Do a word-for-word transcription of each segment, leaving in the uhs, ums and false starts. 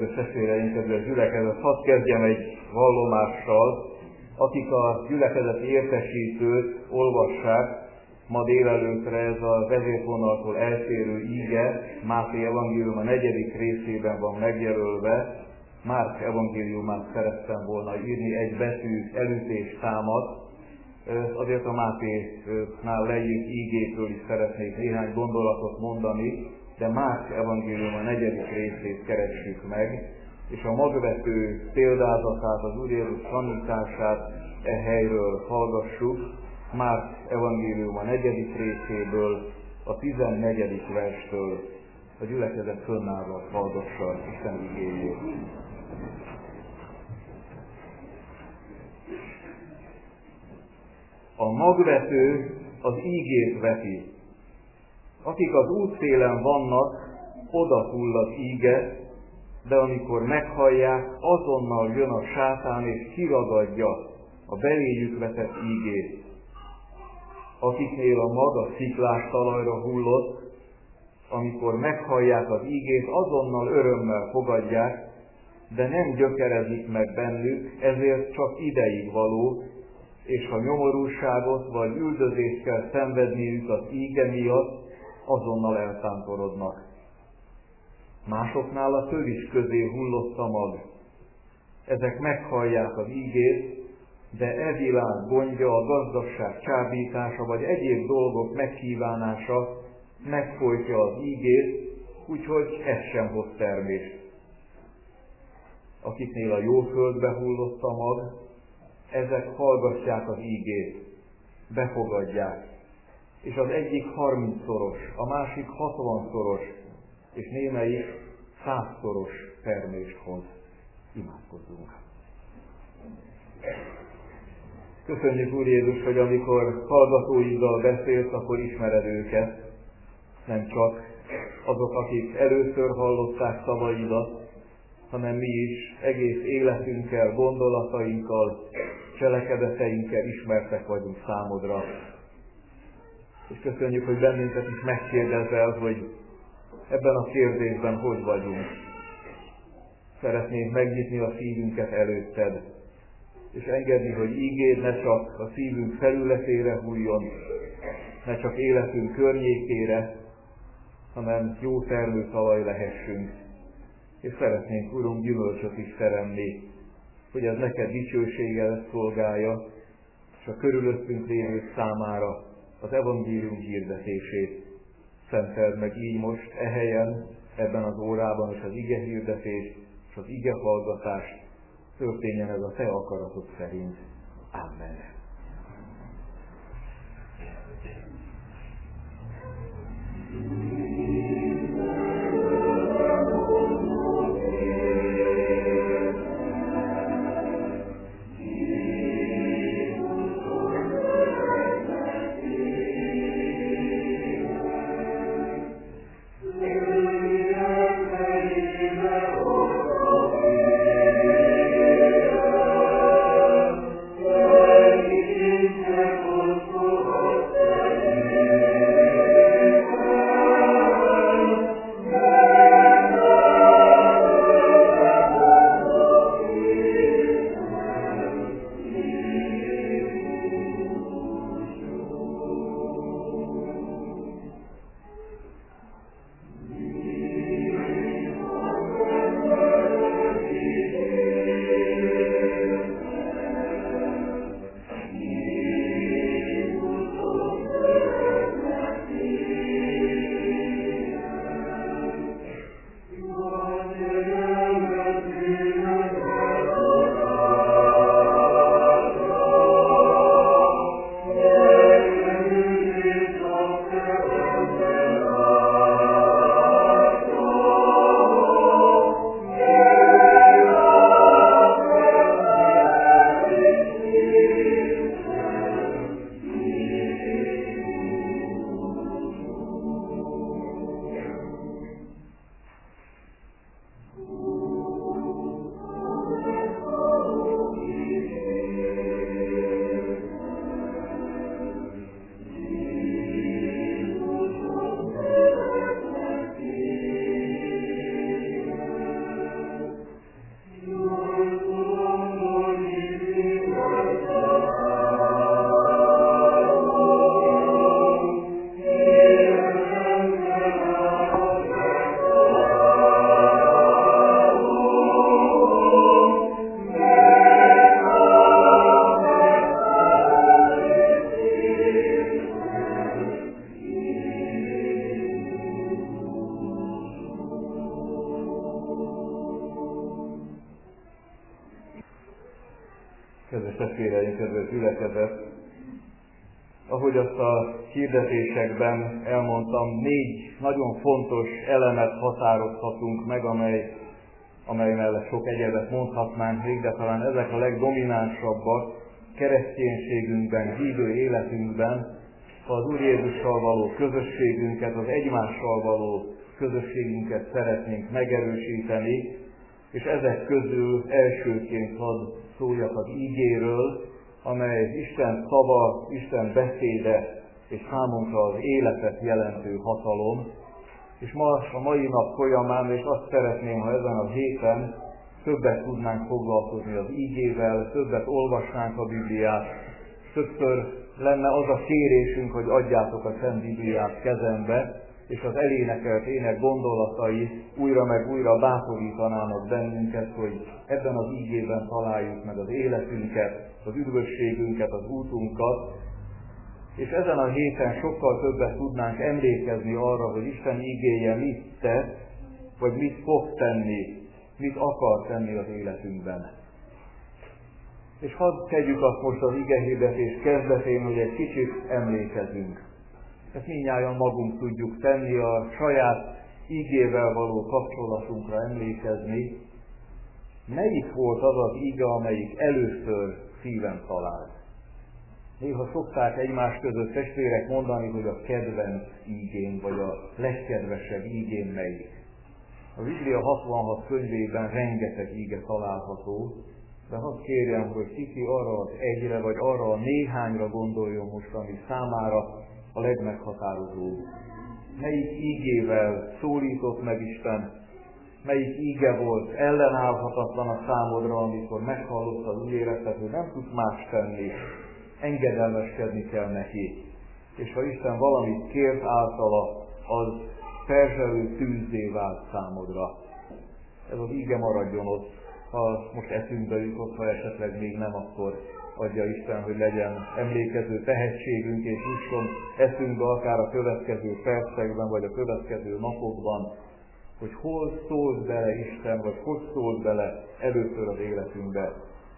kedves testvéreink, kedves gyülekezet, hadd kezdjem egy vallomással. Akik a gyülekezeti értesítőt olvassák, ma délelőttre ez a vezérfonaltól eltérő íge Máté evangélium a negyedik részében van megjelölve. Márk evangéliumát szerettem volna írni, egy betű elütés támad. Azért a Máténál leírt ígékről is szeretnék néhány gondolatot mondani, de Márk evangélium a negyedik részét keressük meg, és a magvető példázatát, az Úr Jézus tanítását e helyről hallgassuk. Márk evangélium a negyedik részéből, a tizennegyedik verstől. A gyülekezet fönnállva hallgassa Isten igéjét. A magvető az ígét veti. Akik az útszélen vannak, odahull az íge, de amikor meghallják, azonnal jön a sátán és kiragadja a beléjük vetett ígét. Akiknél a mag a sziklás talajra hullott, amikor meghallják az ígét, azonnal örömmel fogadják, de nem gyökerezik meg bennük, ezért csak ideig való, és ha nyomorúságot vagy üldözést kell szenvedniük az íge miatt, azonnal eltántorodnak. Másoknál a tövis közé hullott a mag. Ezek meghallják az ígét, de e világ gondja, a gazdaság csábítása vagy egyéb dolgok megkívánása megfojtja az ígét, úgyhogy ez sem hoz termést. Akiknél a jó földbe hullott a mag, ezek hallgatják az ígét, befogadják, és az egyik harmincszoros, a másik hatvanszoros, és némelyik százszoros termést hoz. Imádkozzunk! Köszönjük, Úr Jézus, hogy amikor hallgatóiddal beszélsz, akkor ismered őket, nem csak azok, akik először hallották szavaidat, hanem mi is egész életünkkel, gondolatainkkal, cselekedeteinkkel ismertek vagyunk számodra. És köszönjük, hogy bennünket is megkérdezel, hogy ebben a kérdésben hogy vagyunk. Szeretnénk megnyitni a szívünket előtted, és engedni, hogy ígéd ne csak a szívünk felületére hulljon, ne csak életünk környékére, hanem jó termőtalaj lehessünk. És szeretnénk, Urunk, gyümölcsöt is teremni, hogy ez neked dicsőséggel szolgálja, és a körülöttünk lévők számára az evangélium hirdetését. Szenteld meg így most e helyen, ebben az órában is az ige hirdetés és az ige hallgatás, történjen ez a te akaratod szerint. Amen. Amen. Kedves testvéreim, kedves gyülekezet! Ahogy azt a hirdetésekben elmondtam, négy nagyon fontos elemet határozhatunk meg, amely, amely mellett sok egyebet mondhatnánk még, de talán ezek a legdominánsabbak kereszténységünkben, hívő életünkben, ha az Úr Jézussal való közösségünket, az egymással való közösségünket szeretnénk megerősíteni, és ezek közül elsőként hadd szóljak az ígéről, amely Isten szava, Isten beszéde és számunkra az életet jelentő hatalom. És ma a mai nap folyamán, és azt szeretném, ha ezen a héten többet tudnánk foglalkozni az ígével, többet olvasnánk a Bibliát, többször lenne az a kérésünk, hogy adjátok a Szent Bibliát kezembe, és az elénekelt ének gondolatai újra meg újra bátorítanának bennünket, hogy ebben az ígében találjuk meg az életünket, az üdvösségünket, az útunkat, és ezen a héten sokkal többet tudnánk emlékezni arra, hogy Isten ígéje mit tett, vagy mit fog tenni, mit akar tenni az életünkben. És hadd tegyük azt most az igehirdetés kezdetén, hogy egy kicsit emlékezünk. Ezt mindnyájan magunk tudjuk tenni, a saját ígével való kapcsolatunkra emlékezni. Melyik volt az az íge, amelyik először szívem talált? Néha szokták egymás között testvérek mondani, hogy a kedvenc ígén, vagy a legkedvesebb ígén melyik. A Biblia hatvanhat könyvében rengeteg íge található, de hadd kérjem, hogy kiki arra az egyre, vagy arra a néhányra gondoljon most, ami számára a legmeghatározóbb. Melyik ígével szólított meg Isten, melyik íge volt ellenállhatatlan a számodra, amikor meghallottad, úgy érezted, hogy nem tudsz más tenni, engedelmeskedni kell neki. És ha Isten valamit kért általa, az perzselő tűzzé vált számodra. Ez az íge maradjon ott, ha most eszünkbe jutott, ha esetleg még nem, akkor adja Isten, hogy legyen emlékező tehetségünk, és jusson eszünkbe akár a következő percekben, vagy a következő napokban, hogy hol szólt bele Isten, vagy hogy szólt bele először az életünkbe.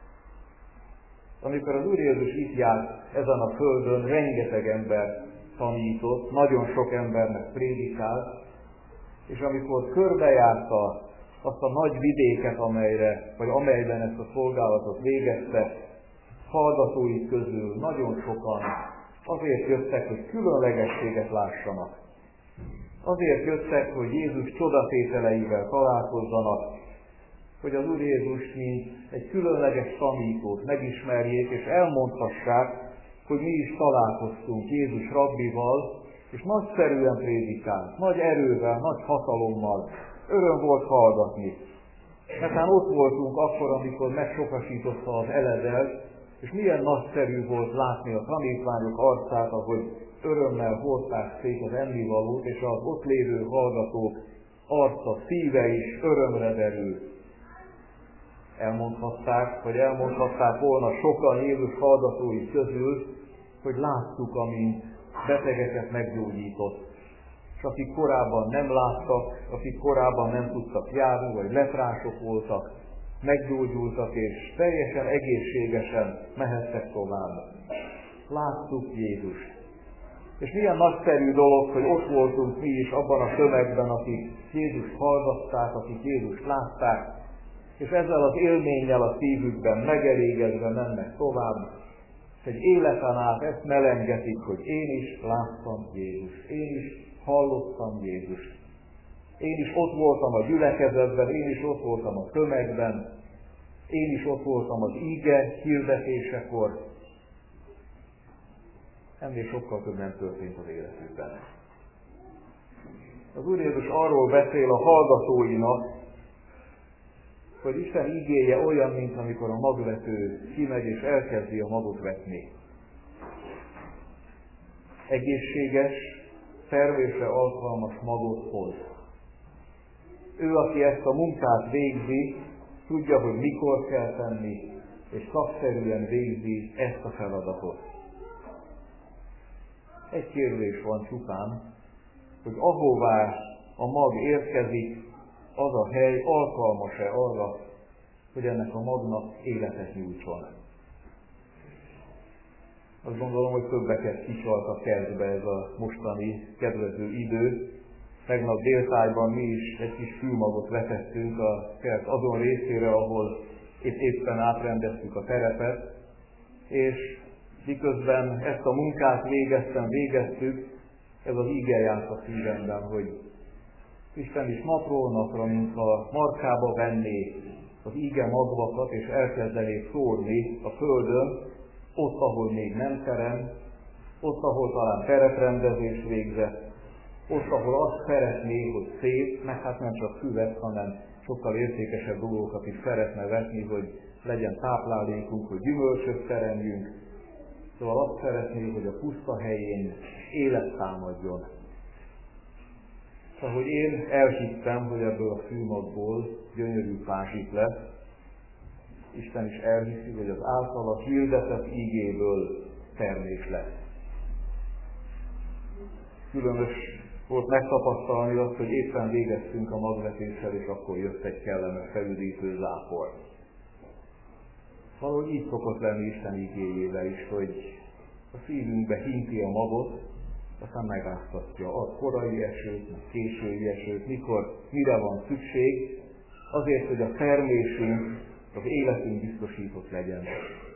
Amikor az Úr Jézus itt járt ezen a földön, rengeteg ember tanított, nagyon sok embernek prédikált, és amikor körbejárta azt a nagy vidéket, amelyre, vagy amelyben ezt a szolgálatot végezte, hallgatói közül nagyon sokan azért jöttek, hogy különlegességet lássanak. Azért jöttek, hogy Jézus csodatételeivel találkozzanak, hogy az Úr Jézus mint egy különleges tanítót megismerjék, és elmondhassák, hogy mi is találkoztunk Jézus rabbival, és nagyszerűen prédikált, nagy erővel, nagy hatalommal. Öröm volt hallgatni. Mert hát ott voltunk akkor, amikor megsokasította az eledelt, és milyen nagyszerű volt látni a tanítványok arcát, ahogy örömmel hordták szét az ennivalót, és az ott lévő hallgatók arca, szíve is örömre derül. Elmondhatták, vagy elmondhatták volna sokan Jézus hallgatói közül, hogy láttuk, amint betegeket meggyógyított. És akik korábban nem láttak, akik korábban nem tudtak járni, vagy leprások voltak, meggyógyultak, és teljesen egészségesen mehettek tovább. Láttuk Jézust. És milyen nagyszerű dolog, hogy ott voltunk mi is abban a tömegben, akik Jézust hallgatták, akik Jézust látták, és ezzel az élménnyel a szívükben megelégedve mennek tovább, és egy életen át ezt melengetik, hogy én is láttam Jézust, én is hallottam Jézust. Én is ott voltam a gyülekezetben, én is ott voltam a tömegben, én is ott voltam az íge hirdetésekor. Ennél sokkal több nem történt az életükben. Az Úr Jézus arról beszél a hallgatóinak, hogy Isten ígéje olyan, mint amikor a magvető kimegy és elkezdi a magot vetni. Egészséges, termésre alkalmas magot hoz. Ő, aki ezt a munkát végzi, tudja, hogy mikor kell tenni, és szakszerűen végzi ezt a feladatot. Egy kérdés van csupán, hogy ahová a mag érkezik, az a hely alkalmas-e arra, hogy ennek a magnak életet nyújtson. Azt gondolom, hogy többeket kicsalt a kertbe ez a mostani kedvező idő. Tegnap déltájban mi is egy kis fűmagot vetettünk a kert azon részére, ahol itt éppen átrendeztük a terepet, és miközben ezt a munkát végeztem, végeztük, ez az ige járt a szívemben, hogy Isten is napról napra, mintha markába venné az ige magvakat, és elkezdené szórni a földön, ott, ahol még nem terem, ott, ahol talán tereprendezés végzett, ott, ahol azt szeretné, hogy szép, meg hát nem csak füvet, hanem sokkal értékesebb dolgokat is szeretne vetni, hogy legyen táplálékunk, hogy gyümölcsöt teremjünk. Szóval azt szeretné, hogy a puszta helyén élet támadjon. Szóval, hogy én elhittem, hogy ebből a fűmagból gyönyörű pázsit lesz, Isten is elhiszi, hogy az általa hirdetett ígéből termés lesz. Különös volt megtapasztalni azt, hogy éppen végeztünk a magvetéssel, és akkor jött egy kellemes felüdítő zápor. Valahogy így szokott lenni Isten ígéjével is, hogy a szívünkbe hinti a magot, aztán megáztatja a korai esőt, a késői esőt, mikor, mire van szükség, azért, hogy a termésünk, az életünk biztosított legyen.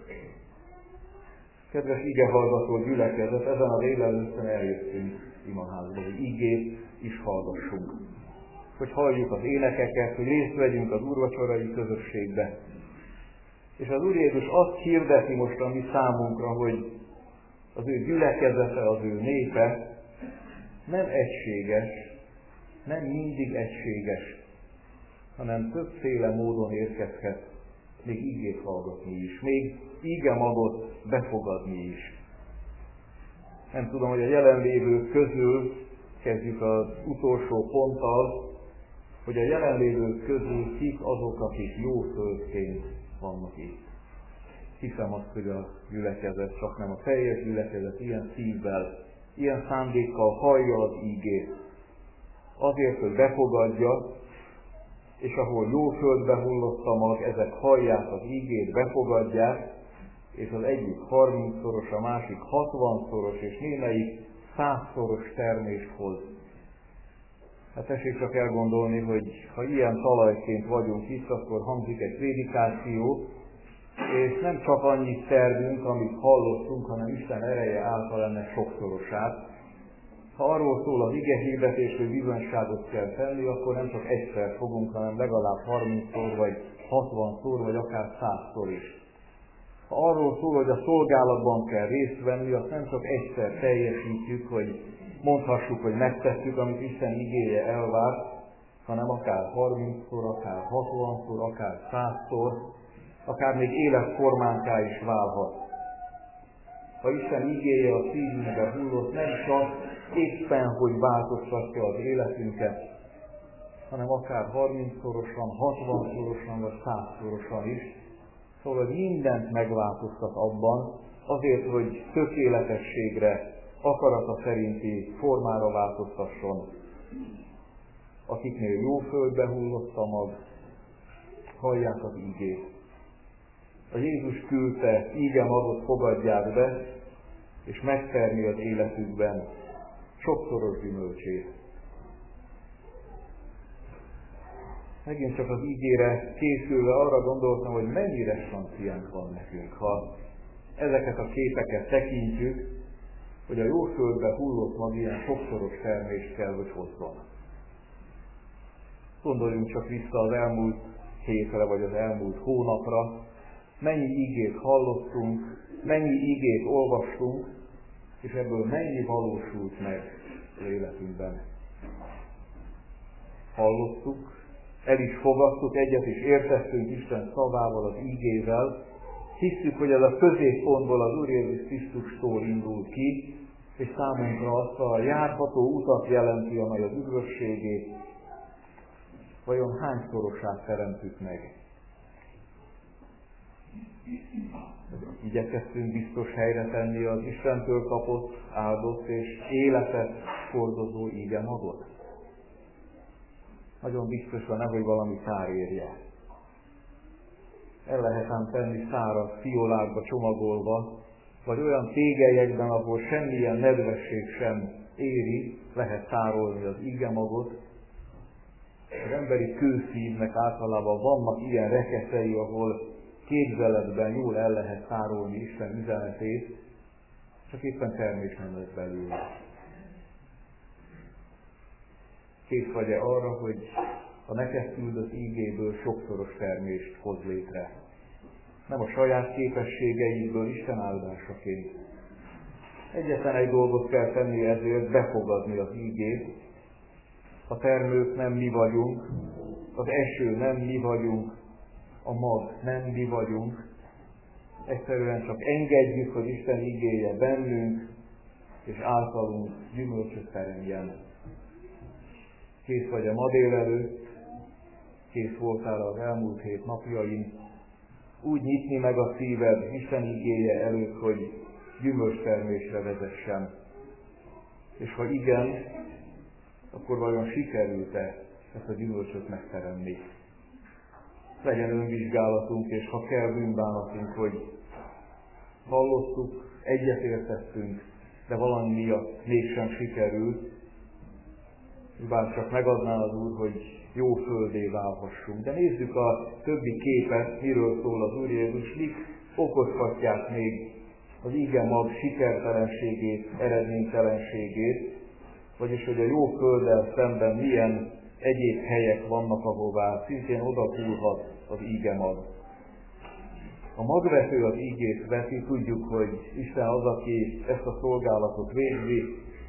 Kedves igehallgató gyülekezet, ezen a délelőttön eljöttünk imaházba, hogy igét is hallgassunk. Hogy halljuk az énekeket, hogy részt vegyünk az úrvacsorai közösségbe. És az Úr Jézus azt hirdeti most a mi számunkra, hogy az ő gyülekezete, az ő népe nem egységes, nem mindig egységes, hanem többféle módon érkezhet még ígét hallgatni is, még íge magot befogadni is. Nem tudom, hogy a jelenlévők közül, kezdjük az utolsó ponttal, hogy a jelenlévők közül kik azok, akik jó földként vannak itt. Hiszem azt, hogy a gyülekezet, csak nem a teljes gyülekezet ilyen szívvel, ilyen szándékkal hallja az ígét. Azért, hogy befogadja, és ahol jó földbe hullott a mag, ezek hallják az ígét, befogadják, és az egyik harmincszoros, a másik hatvanszoros, és némelyik százszoros termést hoz. Hát tessék csak elgondolni, hogy ha ilyen talajként vagyunk itt, akkor hangzik egy prédikáció, és nem csak annyit tervünk, amit hallottunk, hanem Isten ereje által ennek sokszorosát. Ha arról szól az igehirdetés, hogy bizonyságot kell tenni, akkor nem csak egyszer fogunk, hanem legalább harmincszor, vagy hatvanszor, vagy akár százszor is. Ha arról szól, hogy a szolgálatban kell részt venni, azt nem csak egyszer teljesítjük, hogy mondhassuk, hogy megtettük, amit Isten igéje elvár, hanem akár harmincszor, akár hatvanszor, akár százszor, akár még életformánká is válhat. Ha Isten igéje a szívünkbe hullott, nem csak éppen, hogy változtatja az életünket, hanem akár harmincszorosan, hatvanszorosan, vagy százszorosan is. Szóval, hogy mindent megváltoztat abban, azért, hogy tökéletességre, akarata szerinti formára változtasson. Akiknél jó földbe hullott a mag, hallják az ígét. A Jézus küldte íge magot fogadják be, és megtermi az életükben sokszoros gyümölcsét. Megint csak az ígére készülve arra gondoltam, hogy mennyire sanciánk van nekünk, ha ezeket a képeket tekintjük, hogy a jó földbe hullott mag ilyen sokszoros termést kell, hogy hozzon. Gondoljunk csak vissza az elmúlt hétre, vagy az elmúlt hónapra, mennyi ígét hallottunk, mennyi ígét olvastunk, és ebből mennyi valósult meg az életünkben. Hallottuk, el is fogadtuk, egyet is értettünk Isten szavával, az ígével, hisztük, hogy ez a középpontból az Úr Jézus Krisztustól indul ki, és számunkra azt a járható utat jelenti, amely az üdvösségét, vajon hányszorosát teremtük meg. Igyekeztünk biztos helyre tenni az Istentől kapott, áldott és életet hordozó íge magot. Nagyon biztos van, nehogy valami kár érje. El lehet ám tenni száraz fiolákba csomagolva, vagy olyan tégelyekben, ahol semmilyen nedvesség sem éri, lehet tárolni az igemagot. Az emberi kőszívnek általában vannak ilyen rekeszei, ahol képzeletben jól el lehet tárolni Isten üzenetét, csak éppen termés nem lesz belőle. Kész vagy-e arra, hogy a neked küldött ígéből sokszoros termést hoz létre? Nem a saját képességeidből, Isten áldásaként. Egyetlen egy dolgot kell tenni ezért, befogadni az ígét. A termők nem mi vagyunk, az eső nem mi vagyunk, a mag nem mi vagyunk. Egyszerűen csak engedjük, hogy Isten ígéje bennünk, és általunk gyümölcsöt teremjen. Kész vagy a ma délelőtt, kész voltál az elmúlt hét napjain, úgy nyitni meg a szíved Isten ígéje előtt, hogy gyümölcstermésre vezessen. És ha igen, akkor vajon sikerült-e ezt a gyümölcsöt megteremni? Legyen önvizsgálatunk, és ha kell, bűnbánatunk, hogy hallottuk, egyetértettünk, de valami miatt mégsem sikerült, bár csak megadná az Úr, hogy jó földé válhassunk. De nézzük a többi képet, miről szól az Úr Jézus, mik okozhatják még az igemag sikertelenségét, eredménytelenségét, vagyis hogy a jó földdel szemben milyen egyéb helyek vannak, ahová szintén odahulhat az igemag. A magvető az ígét veszi, tudjuk, hogy Isten az, aki ezt a szolgálatot végzi.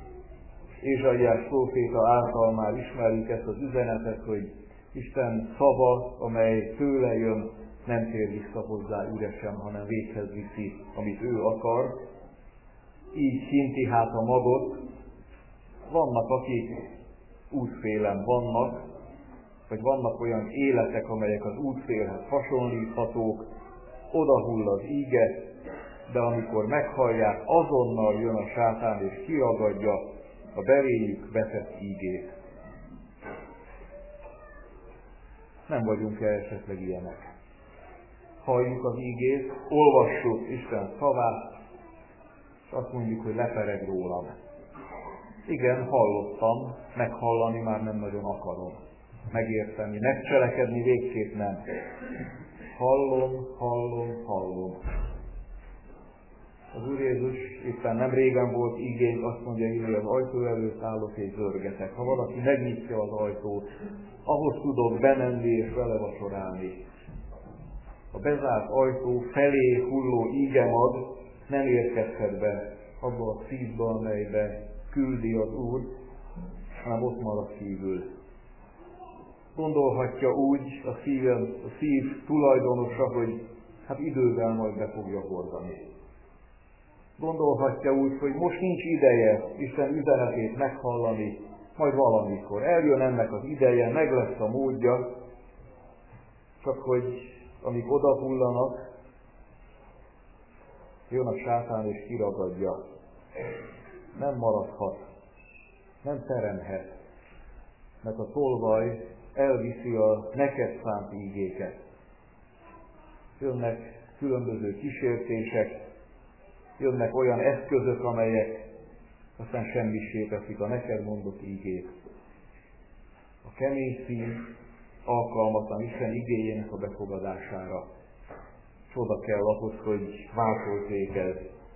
Ézsaiás próféta által már ismerjük ezt az üzenetet, hogy Isten szava, amely tőle jön, nem tér vissza hozzá üresen, hanem véghez viszi, amit ő akar. Így kinti hát a magot. Vannak, akik útfélen vannak, vagy vannak olyan életek, amelyek az útfélhez hasonlíthatók, odahull az íge, de amikor meghallják, azonnal jön a sátán és kiragadja a beléjük vetett ígét. Nem vagyunk-e esetleg ilyenek? Halljuk az ígét, olvassuk Isten szavát, és azt mondjuk, hogy lepereg rólam. Igen, hallottam, meghallani már nem nagyon akarom. Megérteni, megcselekedni végképp nem. Hallom, hallom, hallom. Az Úr Jézus éppen nem régen volt igény, azt mondja, hogy az ajtó előtt állok és zörgetek. Ha valaki megnyitja az ajtót, ahhoz tudok bemenni és vele vacsorálni. A bezárt ajtó felé hulló ígemag nem érkezhet be abba a szívbe, amelybe küldi az Úr, hanem ott marad kívül. Gondolhatja úgy a, szívem, a szív tulajdonosa, hogy hát idővel majd be fogja hordani. Gondolhatja úgy, hogy most nincs ideje Isten üzenetét meghallani, majd valamikor. Eljön ennek az ideje, meg lesz a módja, csak hogy amíg odahullanak, jön a sátán és kiragadja. Nem maradhat, nem teremhet, mert a tolvaj elviszi a neked szánt ígéket. Jönnek különböző kísértések, jönnek olyan eszközök, amelyek aztán semmissé teszik a neked mondott ígét. A kemény szív alkalmatlan Isten igéjének a befogadására. Csoda kell ahhoz, hogy változzék ez.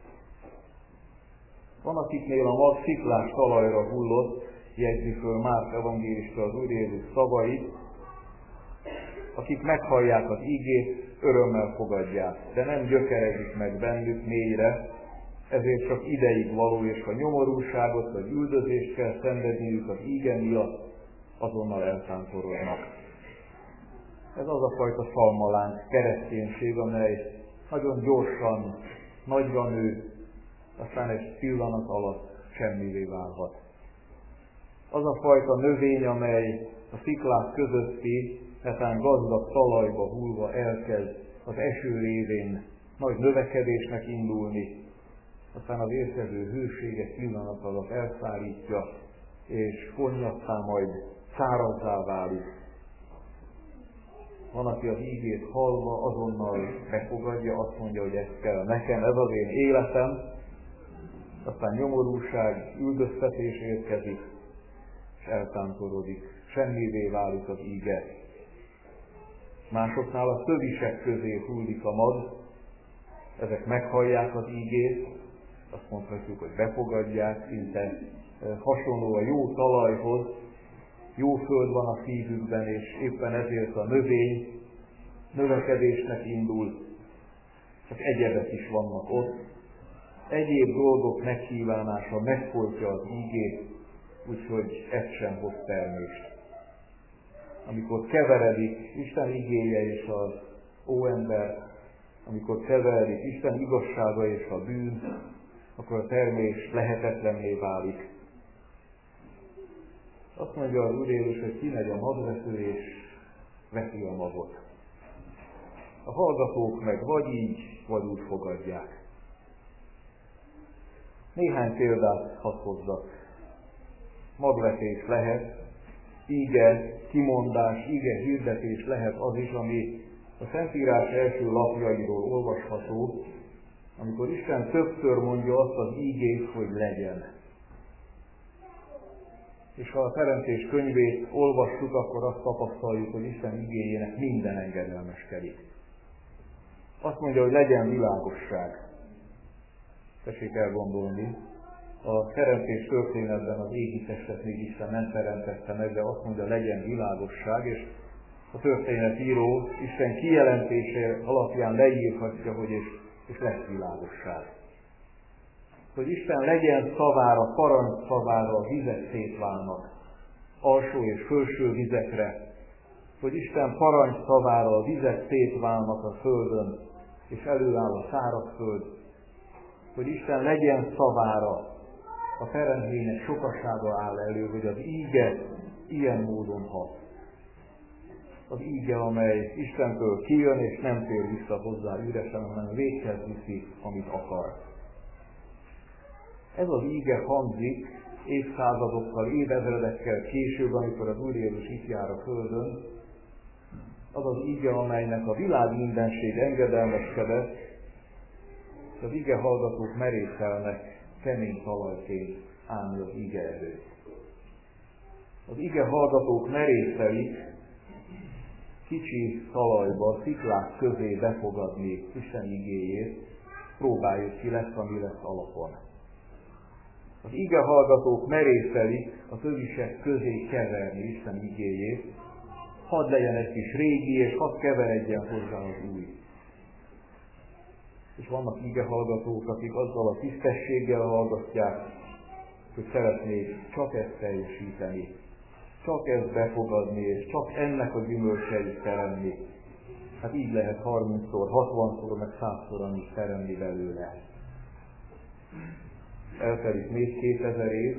Van, akiknél a mag sziklás talajra hullott, jegyzi föl Márk evangélista az Úr Jézus szavait, akik meghallják az ígét, örömmel fogadják, de nem gyökerezik meg bennük mélyre, ezért csak ideig való, és ha nyomorúságot vagy üldözést kell szenvedniük az íge miatt, azonnal eltántorodnak. Ez az a fajta szalmalánk kereszténység, amely nagyon gyorsan, nagyra nő, aztán egy pillanat alatt semmivé válhat. Az a fajta növény, amely a sziklák közötti, netán gazdag talajba hullva elkezd az eső révén nagy növekedésnek indulni, aztán az érkező hőséget pillanat alatt elszárítja, és fonnyattá majd szárazzá válik. Van, aki az ígét hallva azonnal befogadja, azt mondja, hogy ez kell nekem, ez az én életem, aztán nyomorúság, üldöztetés érkezik, és eltántorodik, semmivé válik az íge. Másoknál a tövisek közé hullik a mad, ezek meghallják az ígét, azt mondhatjuk, hogy befogadják, szinte hasonló a jó talajhoz, jó föld van a szívükben, és éppen ezért a növény növekedésnek indul, csak egyebek is vannak ott. Egyéb dolgok megkívánása megfoltja az ígét, úgyhogy ez sem hoz termést. Amikor keveredik Isten igéje és az óember, amikor keveredik Isten igazsága és a bűn, akkor a termés lehetetlenné válik. Azt mondja az Úr Jézus, hogy kimegy a magvető és veszi a magot. A hallgatók meg vagy így, vagy úgy fogadják. Néhány példát hadd hozzak. Magvetés lehet, íge kimondás, íge hirdetés lehet az is, ami a Szentírás első lapjairól olvasható, amikor Isten többször mondja azt az ígét, hogy legyen. És ha a Teremtés könyvét olvassuk, akkor azt tapasztaljuk, hogy Isten igéjének minden engedelmeskedik. Azt mondja, hogy legyen világosság. Tessék elgondolni, a teremtés történetben az égi testet még Isten nem teremtette meg, de azt mondja, legyen világosság, és a történetíró Isten kijelentése alapján leírhatja, hogy és, és lesz világosság. Hogy Isten legyen szavára, parancs szavára a vizek szétválnak, alsó és felső vizekre, hogy Isten parancs szavára a vizek szétválnak a földön, és előáll a szárazföld, hogy Isten legyen szavára, a teremtmények sokasága áll elő, hogy az íge ilyen módon hat. Az íge, amely Istentől kijön, és nem tér vissza hozzá üresen, hanem véghez viszi, amit akar. Ez az íge hangzik évszázadokkal, évezredekkel később, amikor az Úr Jézus itt jár a földön. Az az íge, amelynek a világ mindenség engedelmeskedett, és az íge hallgatók merészelnek kemény talajként állni az íge előtt. Az íge hallgatók merészelik kicsi talajba, sziklák közé befogadni Isten igéjét, próbáljuk ki, lesz, ami lesz alapon. Az ige hallgatók merészelik a tövisek közé keverni Isten igéjét, hadd legyen egy kis régi, és hadd keveredjen hozzá az új. És vannak ige hallgatók, akik azzal a tisztességgel hallgatják, hogy szeretnék csak ezt teljesíteni, csak ezt befogadni, és csak ennek a gyümölcseit teremni. Hát így lehet harmincszor, hatvanszor, meg százszor annyit teremni belőle. Eltelik még kétezer év,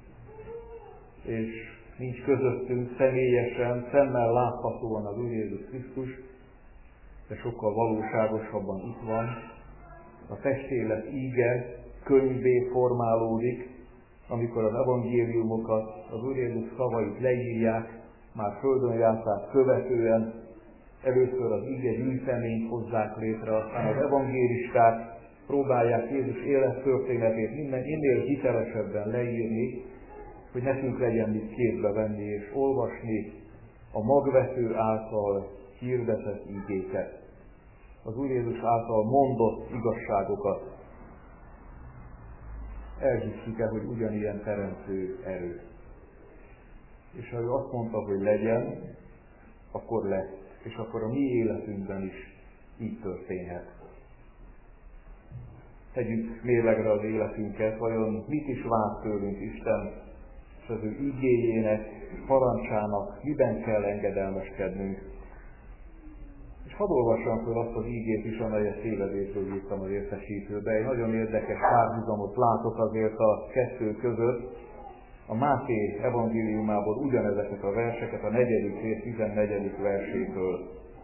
és nincs közöttünk személyesen, szemmel láthatóan az Úr Jézus Krisztus, de sokkal valóságosabban itt van. A testélet íge könyvvé formálódik, amikor az evangéliumokat, az Úr Jézus szavait leírják, már földön járták követően, először az íge gyűjteményt hozzák létre, aztán az evangélisták próbálják Jézus élettörténetét minden minél hitelesebben leírni, hogy nekünk legyen mit kézbe venni és olvasni a magvető által hirdetett ígéket, az Úr Jézus által mondott igazságokat. Elhisszük el, hogy ugyanilyen teremtő erő. És ha ő azt mondta, hogy legyen, akkor lesz. És akkor a mi életünkben is így történhet. Tegyük mérlegre az életünket, vajon mit is vár tőlünk Isten, és az ő igéjének, parancsának miben kell engedelmeskednünk. És hadd olvassam föl azt az ígét is, amelyet tévedésről írtam az értesítőbe. Egy nagyon érdekes párhuzamot látok azért a kettő között. A Máté evangéliumából ugyanezeket a verseket, a negyedik rész tizennegyedik versétől.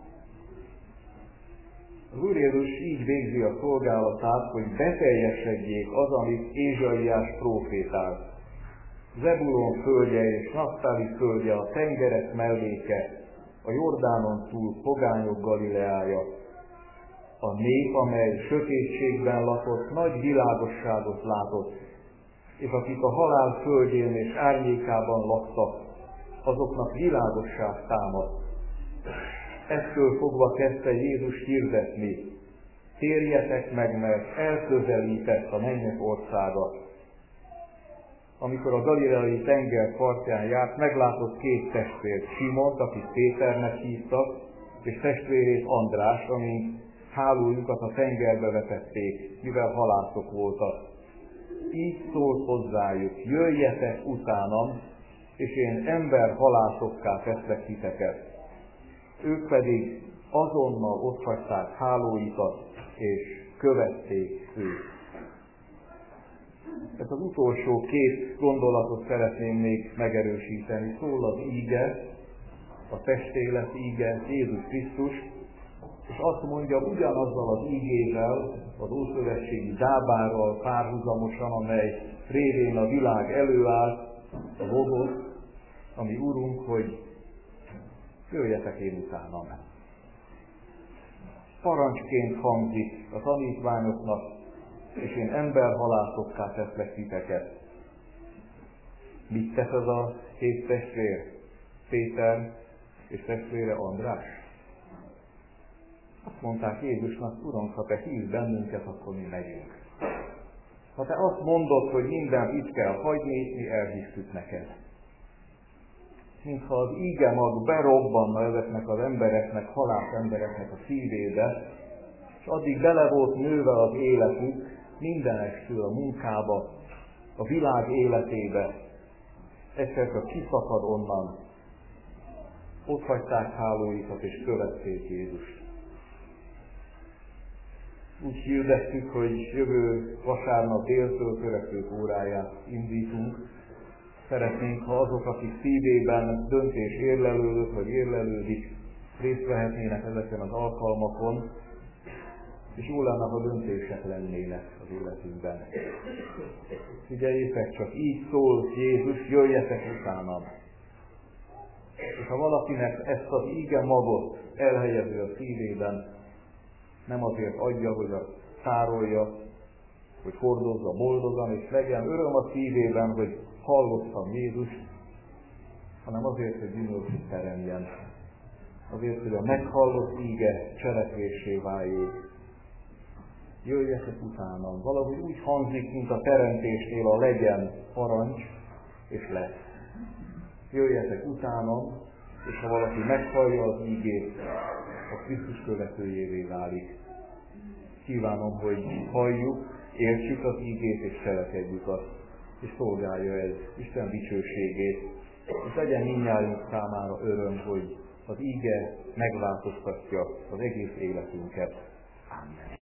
Az Úr Jézus így végzi a szolgálatát, hogy beteljesedjék az, amit Ézsaiás prófétált. Zebulon földje és Naphtali földje, a tengerek melléke, a Jordánon túl pogányok Galileája, a nép, amely sötétségben lakott, nagy világosságot látott, és akik a halál földjén és árnyékában laktak, azoknak világosság támadt. Ettől fogva kezdte Jézus hirdetni: térjetek meg, mert elközelített a mennyek országa. Amikor a galileai tenger partján járt, meglátott két testvért, Simont, akit Péternek hívtak, és testvérét András, amint hálójukat a tengerbe vetették, mivel halászok voltak. Így szólt hozzájuk: jöjjetek utánam, és én emberhalászokká teszlek titeket. Ők pedig azonnal otthagyták hálóikat, és követték őt. Ez az utolsó két gondolatot szeretném még megerősíteni. Szól az íge, a testélet íge, Jézus Krisztus, és azt mondja, ugyanazzal az ígével, az ószövetségi dábárral párhuzamosan, amely révén a világ előáll, a logos, ami Urunk, hogy jöjjetek én utánam. Parancsként hangzik a tanítványoknak, és én emberhalászokká teszlek titeket. Mit tesz az a két testvér? Péter és testvére András? Azt mondták Jézusnak: Uram, ha te hívsz bennünket, akkor mi megyünk. Ha te azt mondod, hogy mindent itt kell hagyni, mi elhisszük neked. Mintha az íge mag berobbanna ezeknek az embereknek, halász embereknek a szívébe, és addig bele volt nőve az életük mindenestől a munkába, a világ életébe. Egyszer csak kiszakad onnan, ott hagyták hálóikat és követték Jézust. Úgy hirdettük, hogy jövő vasárnap déltől törekvők óráját indítunk. Szeretnénk, ha azok, akik szívében döntés érlelődött, vagy érlelődik, részt vehetnének ezeken az alkalmakon, és jó lenne, ha döntések lennének az életünkben. Figyeljétek csak, így szól Jézus: jöjjetek utánam. És ha valakinek ezt az íge magot elhelyezi a szívében, nem azért adja, hogy azt tárolja, hogy hordozza boldogan, és legyen öröm a szívében, hogy hallottam Jézust, hanem azért, hogy gyümölcsöt teremjen. Azért, hogy a meghallott íge cselekvéssé váljék. Jöjjetek utánam. Valahogy úgy hangzik, mint a teremtésnél a legyen parancs, és lesz. Jöjjetek utánam, és ha valaki meghallja az ígét, a Krisztus követőjévé válik. Kívánom, hogy halljuk, értsük az ígét, és cselekedjük azt, és szolgálja ez Isten dicsőségét, és legyen mindnyájunk számára öröm, hogy az íge megváltoztatja az egész életünket. Amen.